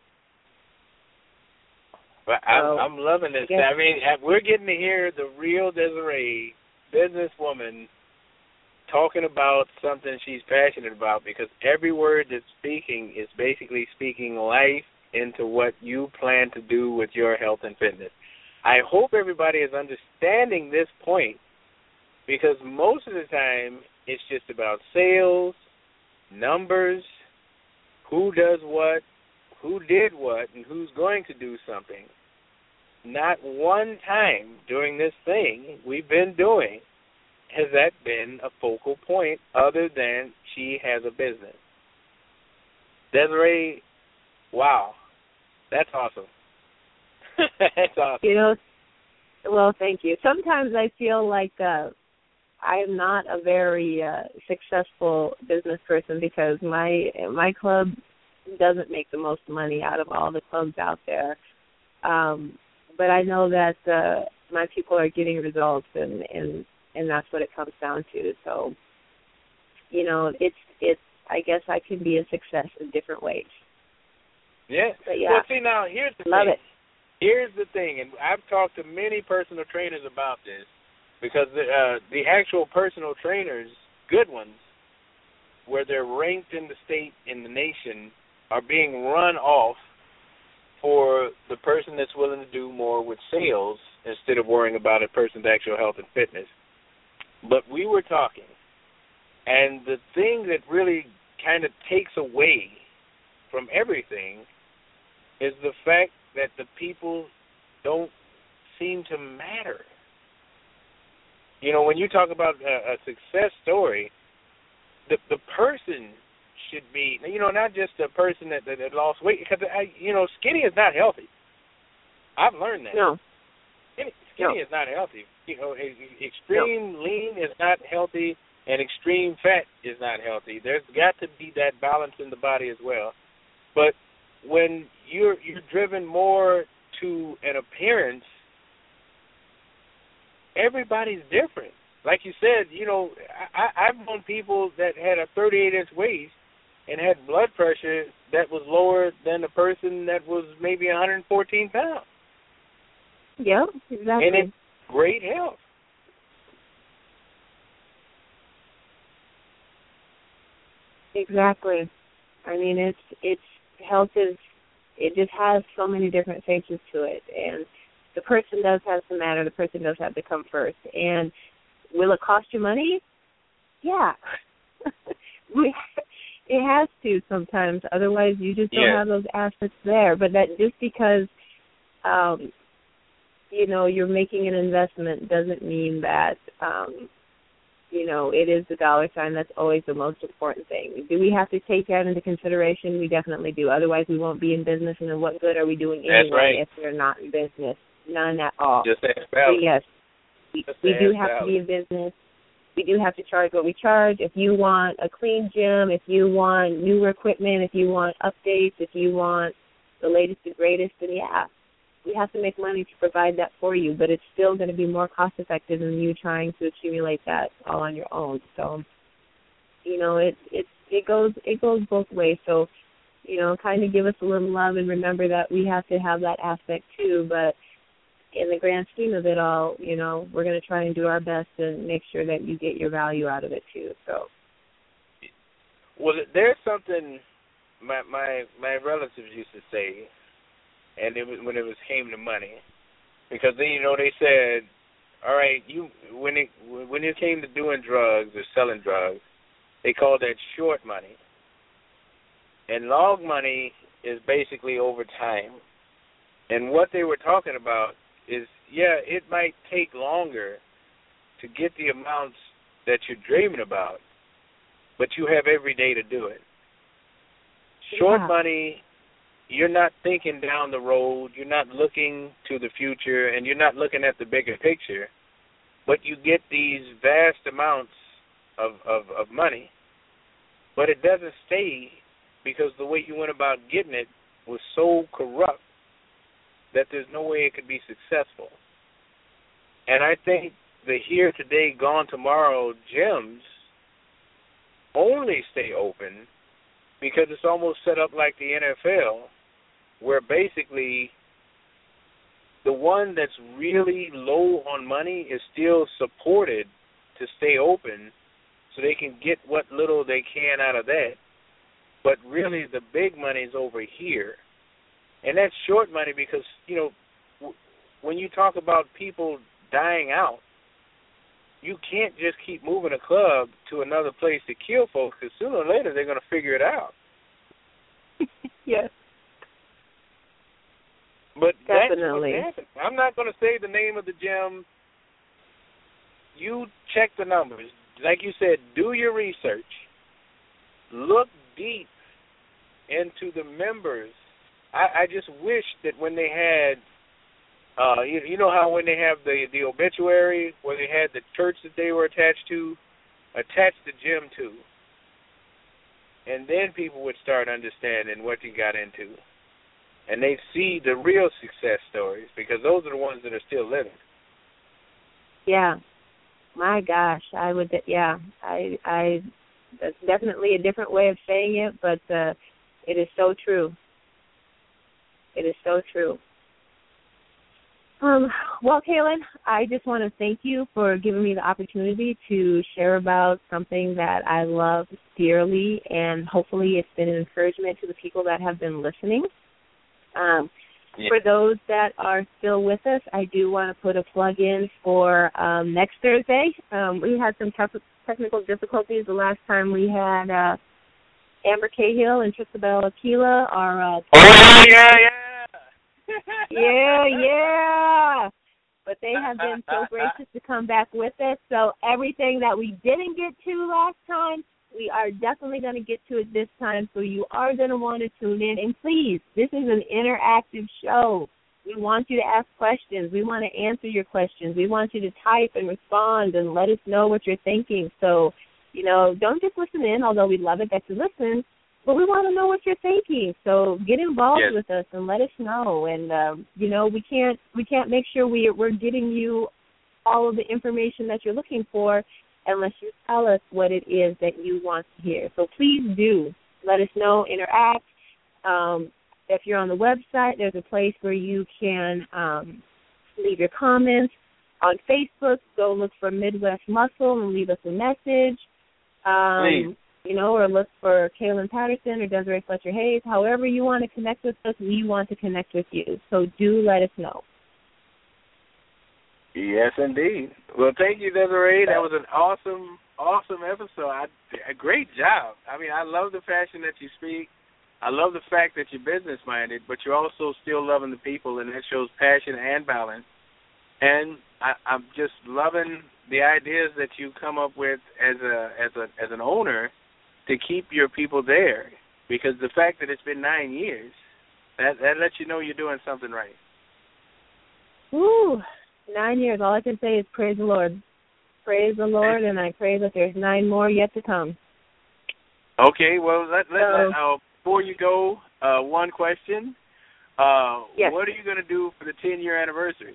S2: But
S3: so,
S2: I'm, I'm loving this. I, I mean, we're getting to hear the real Desiree, businesswoman, talking about something she's passionate about, because every word that's speaking is basically speaking life into what you plan to do with your health and fitness. I hope everybody is understanding this point, because most of the time it's just about sales, numbers, who does what, who did what, and who's going to do something. Not one time during this thing we've been doing has that been a focal point other than she has a business. Desiree, wow, that's awesome. That's awesome.
S3: You know, well, thank you. Sometimes I feel like uh, I am not a very uh, successful business person because my my club doesn't make the most money out of all the clubs out there. Um, but I know that uh, my people are getting results, and, and and that's what it comes down to. So, you know, it's it's. I guess I can be a success in different ways.
S2: Yeah.
S3: But yeah.
S2: Well, see, now here's the
S3: Love
S2: thing.
S3: it.
S2: Here's the thing, and I've talked to many personal trainers about this, because the, uh, the actual personal trainers, good ones, where they're ranked in the state, in the nation, are being run off for the person that's willing to do more with sales instead of worrying about a person's actual health and fitness. But we were talking, and the thing that really kind of takes away from everything is the fact that the people don't seem to matter. You know, when you talk about a, a success story, the the person should be, you know, not just a person that, that, that lost weight, because, I, you know, skinny is not healthy. I've learned that.
S3: No.
S2: Skinny, skinny
S3: no.
S2: is not healthy. You know, extreme
S3: no.
S2: lean is not healthy, and extreme fat is not healthy. There's got to be that balance in the body as well. But when you're you're driven more to an appearance, everybody's different. Like you said, you know, I, I've known people that had a thirty-eight inch waist and had blood pressure that was lower than a person that was maybe one hundred fourteen pounds.
S3: Yeah, exactly.
S2: And in great health.
S3: Exactly. I mean, it's it's health is it just has so many different faces to it, and the person does have to matter. The person does have to come first. And will it cost you money? Yeah, we, it has to sometimes. Otherwise, you just don't
S2: yeah.
S3: have those assets there. But that just because um, you know you're making an investment doesn't mean that um, you know, it is the dollar sign. That's always the most important thing. Do we have to take that into consideration? We definitely do. Otherwise, we won't be in business, and then what good are we doing anyway
S2: That's right.
S3: if we're not in business? None at all.
S2: Just ask
S3: So yes, we, we do have
S2: value.
S3: to be in business. We do have to charge what we charge. If you want a clean gym, if you want newer equipment, if you want updates, if you want the latest and greatest, then yeah, we have to make money to provide that for you. But it's still going to be more cost effective than you trying to accumulate that all on your own. So, you know, it it it goes it goes both ways. So, you know, kind of give us a little love and remember that we have to have that aspect too. But in the grand scheme of it all, you know, we're going to try and do our best and make sure that you get your value out of it too. So,
S2: well, there's something my my my relatives used to say, and it was when it was came to money, because then you know they said, all right, you when it when it came to doing drugs or selling drugs, they called that short money, and long money is basically over time. And what they were talking about is, yeah, it might take longer to get the amounts that you're dreaming about, but you have every day to do it. Short
S3: yeah.
S2: money, you're not thinking down the road, you're not looking to the future, and you're not looking at the bigger picture, but you get these vast amounts of, of, of money, but it doesn't stay because the way you went about getting it was so corrupt that there's no way it could be successful. And I think the here today, gone tomorrow gyms only stay open because it's almost set up like the N F L, where basically the one that's really low on money is still supported to stay open so they can get what little they can out of that. But really the big money is over here. And that's short money because, you know, w- when you talk about people dying out, you can't just keep moving a club to another place to kill folks because sooner or later they're going to figure it out.
S3: Yes.
S2: But
S3: Definitely.
S2: That's what's happening. I'm not going to say the name of the gym. You check the numbers. Like you said, do your research. Look deep into the members. I, I just wish that when they had, uh, you, you know how when they have the, the obituary where they had the church that they were attached to, attach the gym to. And then people would start understanding what you got into. And they see the real success stories because those are the ones that are still living.
S3: Yeah. My gosh, I would, yeah, I, I, that's definitely a different way of saying it, but uh, it is so true. It is so true. Um, well, Kaylin, I just want to thank you for giving me the opportunity to share about something that I love dearly, and hopefully it's been an encouragement to the people that have been listening. Um, yeah. For those that are still with us, I do want to put a plug in for um, next Thursday. Um, we had some te- technical difficulties the last time we had uh, Amber Cahill and Tristabel Aquila. Our uh,
S2: oh, yeah, yeah.
S3: yeah, yeah. But they have been so gracious to come back with us. So everything that we didn't get to last time, we are definitely going to get to it this time. So you are going to want to tune in. And please, this is an interactive show. We want you to ask questions. We want to answer your questions. We want you to type and respond and let us know what you're thinking. So, you know, don't just listen in, although we love it that you listen, but we want to know what you're thinking. So get involved
S2: yes.
S3: with us and let us know. And um, you know, we can't we can't make sure we we're getting you all of the information that you're looking for unless you tell us what it is that you want to hear. So please do let us know. Interact. Um, if you're on the website, there's a place where you can um, leave your comments. On Facebook, go look for Midwest Muscle and leave us a message. Um,
S2: please.
S3: You know, or look for Kaylin Patterson or Desiree Fletcher Hayes. However you want to connect with us, we want to connect with you. So do let us know.
S2: Yes, indeed. Well, thank you, Desiree. That was an awesome, awesome episode. I, a great job. I mean, I love the fashion that you speak. I love the fact that you're business-minded, but you're also still loving the people, and that shows passion and balance. And I, I'm just loving the ideas that you come up with as a as a as an owner to keep your people there. Because the fact that it's been nine years, that that lets you know you're doing something right.
S3: Woo, nine years. All I can say is praise the Lord. Praise the Lord, and I pray that there's nine more yet to come.
S2: Okay, well, let, let,
S3: so,
S2: let, uh, before you go, uh, one question. Uh,
S3: yes.
S2: What are you going to do for the ten-year anniversary?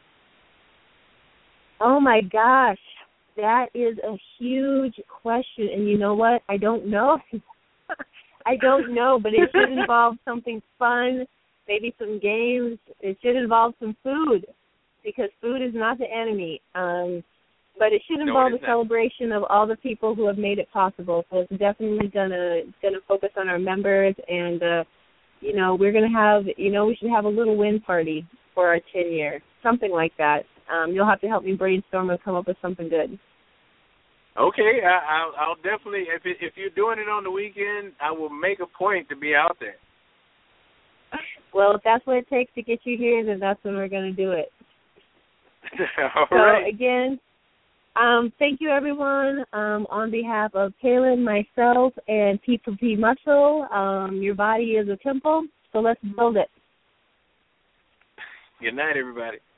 S3: Oh, my gosh. That is a huge question, and you know what? I don't know. I don't know, but it should involve something fun, maybe some games. It should involve some food, because food is not the enemy. Um, but it should involve
S2: no,
S3: a celebration of all the people who have made it possible. So it's definitely gonna gonna focus on our members, and uh, you know we're gonna have you know we should have a little win party for our ten year, something like that. Um, you'll have to help me brainstorm and come up with something good.
S2: Okay, I, I'll, I'll definitely, if it, if you're doing it on the weekend, I will make a point to be out there.
S3: Well, if that's what it takes to get you here, then that's when we're going to do it.
S2: All
S3: so,
S2: right.
S3: again, um, thank you, everyone. Um, on behalf of Kaylin, myself, and P P P Muscle, um, your body is a temple, so let's build it.
S2: Good night, everybody.